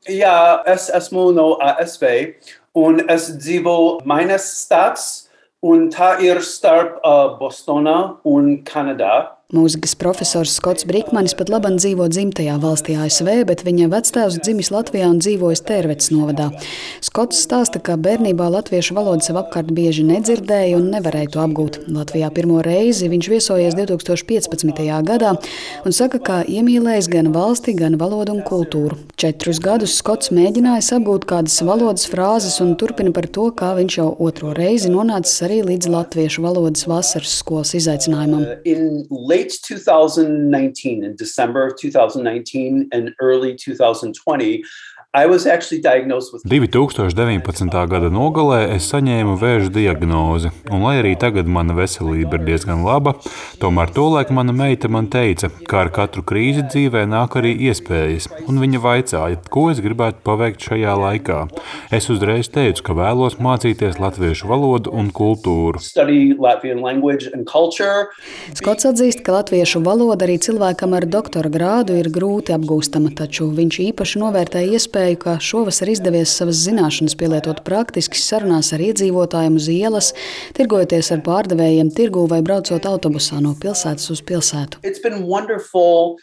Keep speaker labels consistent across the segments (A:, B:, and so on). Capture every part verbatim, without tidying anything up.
A: Jā, es esmu no A S V un es dzīvoju Mainas stāts, un tā ir starp uh, Bostonā un Kanadā.
B: Mūzikas profesors Skots Brikmanis pat labam dzīvo dzimtajā valstī A S V, bet viņa vectēvs dzimis Latvijā un dzīvojis Tērvetes novadā. Skots stāsta, ka bērnībā latviešu valodu sev apkārt bieži nedzirdēja un nevarēja to apgūt. Latvijā pirmo reizi viņš viesojies divtūkstoš piecpadsmitajā gadā un saka, ka iemīlējis gan valsti, gan valodu un kultūru. Četrus gadus Skots mēģinājis apgūt kādas valodas frāzes un turpina par to, kā viņš jau otro reizi nonācis arī līdz latviešu valodas vasaras skolas izaicinājumam.
A: Late twenty nineteen, in December of twenty nineteen and early twenty twenty, I was actually diagnosed with...
C: divtūkstoš deviņpadsmitā gada nogalē es saņēmu vēža diagnozi, un lai arī tagad mana veselība ir diezgan laba, tomēr tolaik mana meita man teica, ka ar katru krīzi dzīvē nāk arī iespējas, un viņa vaicāja, ko es gribētu paveikt šajā laikā. Es uzreiz teicu, ka vēlos mācīties latviešu valodu un kultūru.
A: Study Latvian language and culture.
B: Skots atzīst, ka latviešu valoda arī cilvēkam ar doktora grādu ir grūti apgūstama, taču viņš īpaši novērtēja iespēju, ka šovasar izdevies savas zināšanas pielietot praktiski sarunās ar iedzīvotājiem uz ielas, tirgojoties ar pārdevējiem tirgū vai braucot autobusā no pilsētas uz pilsētu.
A: It's been wonderful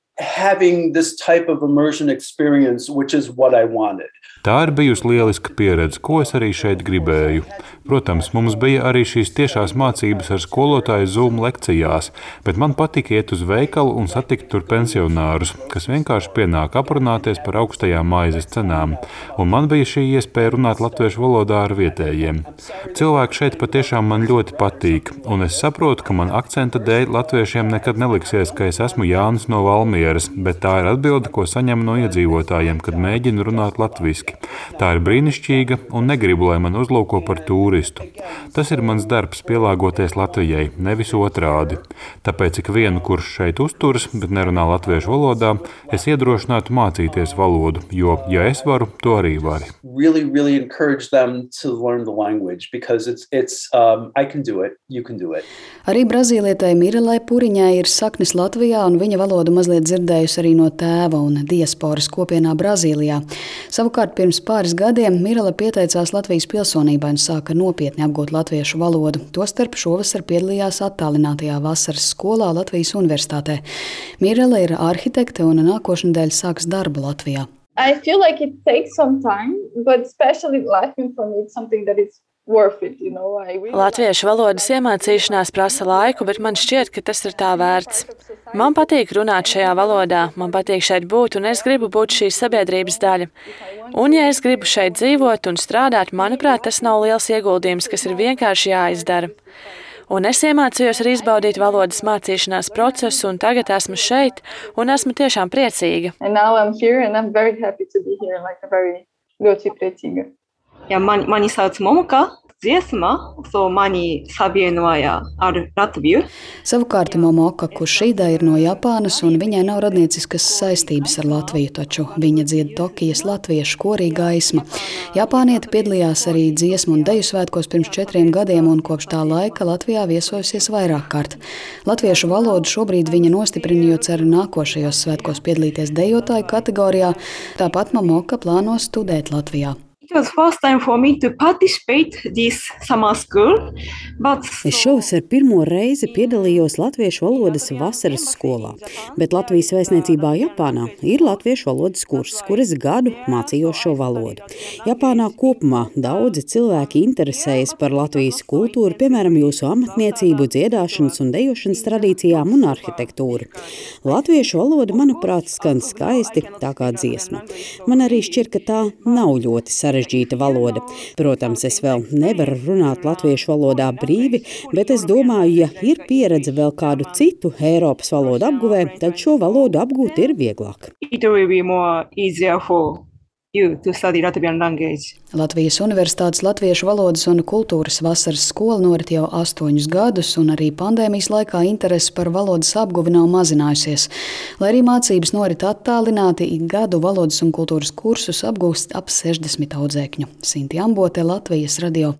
A: having this type of immersion experience, which is what I wanted.
C: Tā ir bijusi lieliska pieredze, ko es arī šeit gribēju. Protams, mums bija arī šīs tiešās mācības ar skolotāju Zoom lekcijās, bet man patika iet uz veikalu un satikt tur pensionārus, kas vienkārši pienāk aprunāties par augstajām maizes cenām, un man bija šī iespēja runāt latviešu valodā ar vietējiem. Cilvēki šeit patiešām man ļoti patīk, un es saprotu, ka man akcenta dēļ latviešiem nekad neliksies, ka es esmu Jānis no Valmieras, bet tā ir atbilde, ko saņemu no iedzīvotājiem, kad mēģinu runāt latviski. Tā ir brīnišķīga un negribu, lai man uzlūko par turistu. Tas ir mans darbs pielāgoties Latvijai, nevis otrādi. Tāpēc ik vienu, kurš šeit uzturas, bet nerunā latviešu valodā, es iedrošinātu mācīties valodu, jo, ja es varu, to arī vari.
A: Really, really encourage them to learn the language because it's, it's, um, I can do it, you can do it.
B: Arī brazīlietai Mirelai Puriņai ir saknes Latvijā, un viņa valodu mazliet dzirdējusi arī no tēva un diasporas kopienā Brazīlijā. Savukārt pirms pāris gadiem Mirela pieteicās Latvijas pilsonībai un sāka nopietni apgūt latviešu valodu. Tostarp šovasar piedalījās attālinātajā vasaras skolā Latvijas universitātē. Mirela ir arhitekte un nākošnedēļ sāks darbu Latvijā.
D: I feel like it takes some time, but especially Latvian for me, it's something that is worth it, you know. Really
E: Latviešu valodas iemācīšanās prasa laiku, bet man šķiet, ka tas ir tā vērts. Man patīk runāt šajā valodā, man patīk šeit būt, un es gribu būt šīs sabiedrības daļa. Un ja es gribu šeit dzīvot un strādāt, manuprāt, tas nav liels ieguldījums, kas ir vienkārši jāizdara. Un es iemācījos arī izbaudīt valodas mācīšanās procesu, un tagad esmu šeit, un esmu tiešām priecīga.
D: And now I'm here and I'm very happy to be here, like a very ļoti priecīga.
F: Ja man, mani sauc Momuka, dziesma, so mani savienoja ar Latviju.
B: Savukārt Momoka Kušida ir no Japānas, un viņai nav radnieciskas saistības ar Latviju, taču viņa dzied Tokijas latviešu korī Gaisma. Japāniete piedalījās arī dziesmu un deju svētkos pirms četriem gadiem, un kopš tā laika Latvijā viesojusies vairāk kārt. Latviešu valodu šobrīd viņa nostiprina, jo cer nākošajos svētkos piedalīties dejotāju kategorijā. Tāpat Momoka plāno studēt Latvijā.
F: It was first time for me to participate this summer school, but...
G: Es šovasar pirmo reizi piedalījos latviešu valodas vasaras skolā, bet Latvijas vēstniecībā Japānā ir latviešu valodas kurs, kur es gadu mācījos šo valodu. Japānā kopumā daudzi cilvēki interesējas par Latvijas kultūru, piemēram, jūsu amatniecību, dziedāšanas un dejošanas tradīcijām un arhitektūru. Latviešu valoda, manuprāt, skan skaisti, tā kā dziesma. Man arī šķiet, ka tā nav ļoti sarežģīta. sarežģīta valoda. Protams, es vēl nevaru runāt latviešu valodā brīvi, bet es domāju, ja ir pieredze vēl kādu citu Eiropas valodu apguvē, tad šo valodu apgūt ir vieglāk.
F: It will be more easier for you to study Latvian language.
B: Latvijas Universitātes Latviešu valodas un kultūras vasaras skola norit jau astoņus gadus, un arī pandēmijas laikā interese par valodas apguvi nav mazinājusies. Lai arī mācības norit attālināti, ik gadu valodas un kultūras kursus apgūst ap sešdesmit audzēkņu. Sinti Ambote, Latvijas radio.